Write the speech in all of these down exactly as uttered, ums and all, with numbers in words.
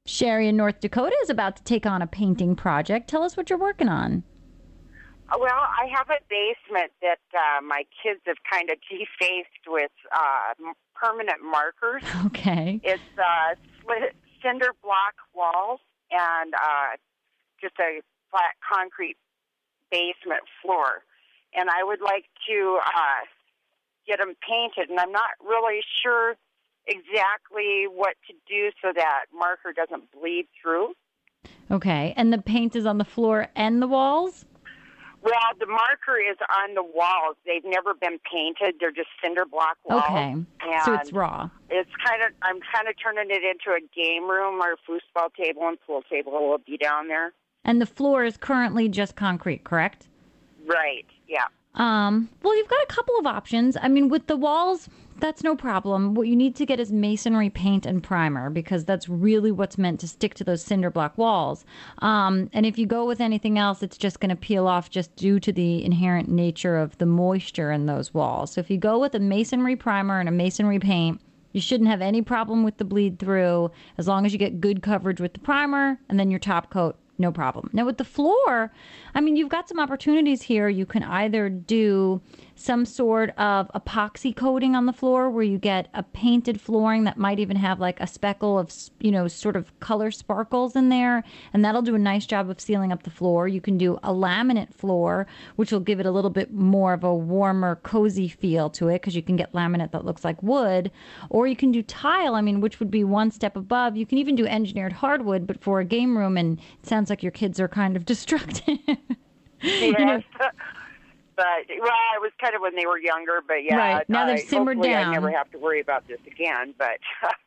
Sherry in North Dakota is about to take on a painting project. Tell us what you're working on. Well, I have a basement that uh, my kids have kind of defaced with uh, permanent markers. Okay. It's uh, slit, cinder block walls and uh, just a flat concrete basement floor. And I would like to uh, get them painted, and I'm not really sure exactly what to do so that marker doesn't bleed through. Okay. And the paint is on the floor and the walls? Well, the marker is on the walls. They've never been painted. They're just cinder block walls. Okay. And so it's raw. It's kind of, I'm kind of turning it into a game room. Our foosball table and pool table will be down there. And the floor is currently just concrete, correct? Right, yeah. Um, well, you've got a couple of options. I mean, with the walls, that's no problem. What you need to get is masonry paint and primer, because that's really what's meant to stick to those cinder block walls. Um, and if you go with anything else, it's just going to peel off just due to the inherent nature of the moisture in those walls. So if you go with a masonry primer and a masonry paint, you shouldn't have any problem with the bleed through, as long as you get good coverage with the primer and then your top coat. No problem. Now with the floor, I mean, you've got some opportunities here. You can either do some sort of epoxy coating on the floor where you get a painted flooring that might even have like a speckle of, you know, sort of color sparkles in there. And that'll do a nice job of sealing up the floor. You can do a laminate floor, which will give it a little bit more of a warmer, cozy feel to it, because you can get laminate that looks like wood. Or you can do tile, I mean, which would be one step above. You can even do engineered hardwood, but for a game room, and it sounds like your kids are kind of destructive. Yes. You know? But, well, it was kind of when they were younger, but yeah. Right. Now they've uh, simmered hopefully down. I never have to worry about this again, but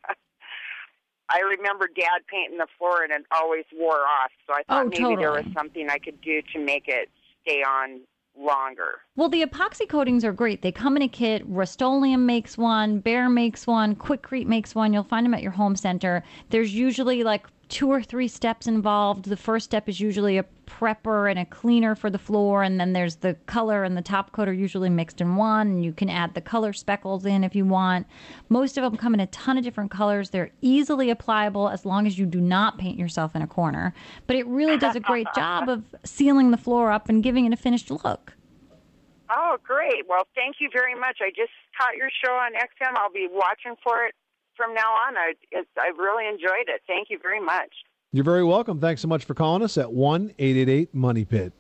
I remember Dad painting the floor and it always wore off, so I thought oh, maybe totally. there was something I could do to make it stay on longer. Well, the epoxy coatings are great. They come in a kit. Rust-Oleum makes one, Behr makes one, Quikrete makes one. You'll find them at your home center. There's usually like two or three steps involved. The first step is usually a prepper and a cleaner for the floor, and then there's the color and the top coat are usually mixed in one, and you can add the color speckles in if you want. Most of them come in a ton of different colors. They're easily applicable as long as you do not paint yourself in a corner. But it really does a great job of sealing the floor up and giving it a finished look. Oh, great. Well, thank you very much. I just caught your show on X M. I'll be watching for it from now on. I, it's, I've really enjoyed it. Thank you very much. You're very welcome. Thanks so much for calling us at one eight eight eight money pit.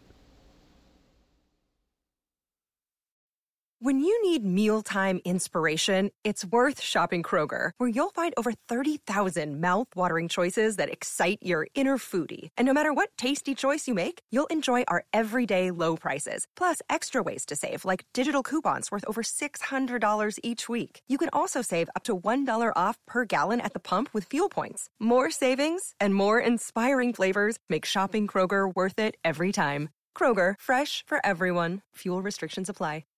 When you need mealtime inspiration, it's worth shopping Kroger, where you'll find over thirty thousand mouth-watering choices that excite your inner foodie. And no matter what tasty choice you make, you'll enjoy our everyday low prices, plus extra ways to save, like digital coupons worth over six hundred dollars each week. You can also save up to one dollar off per gallon at the pump with fuel points. More savings and more inspiring flavors make shopping Kroger worth it every time. Kroger, fresh for everyone. Fuel restrictions apply.